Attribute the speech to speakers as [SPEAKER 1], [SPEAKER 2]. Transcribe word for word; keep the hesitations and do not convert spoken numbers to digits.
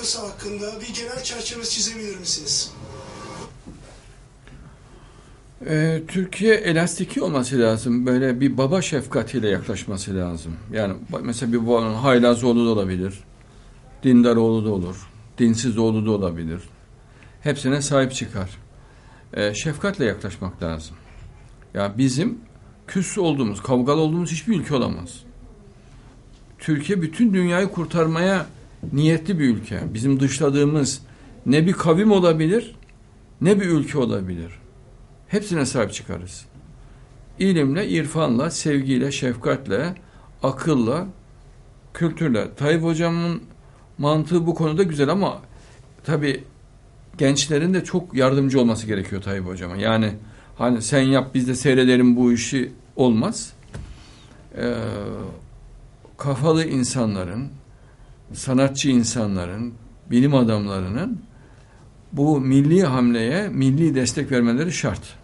[SPEAKER 1] politikası hakkında bir genel çerçeve çizebilir misiniz?
[SPEAKER 2] Ee, Türkiye elastiki olması lazım. Böyle bir baba şefkatiyle yaklaşması lazım. Yani mesela bir babanın haylaz oğlu da olabilir. Dindar oğlu da olur. Dinsiz oğlu da olabilir. Hepsine sahip çıkar. Ee, şefkatle yaklaşmak lazım. Ya bizim küs olduğumuz, kavgalı olduğumuz hiçbir ülke olamaz. Türkiye bütün dünyayı kurtarmaya niyetli bir ülke. Bizim dışladığımız ne bir kavim olabilir, ne bir ülke olabilir. Hepsine sahip çıkarız. İlimle, irfanla, sevgiyle, şefkatle, akılla, kültürle. Tayyip Hocam'ın mantığı bu konuda güzel ama tabii gençlerin de çok yardımcı olması gerekiyor Tayyip Hocam'a. Yani hani sen yap biz de seyredelim bu işi olmaz. Ee, kafalı insanların, sanatçı insanların, bilim adamlarının bu milli hamleye milli destek vermeleri şart.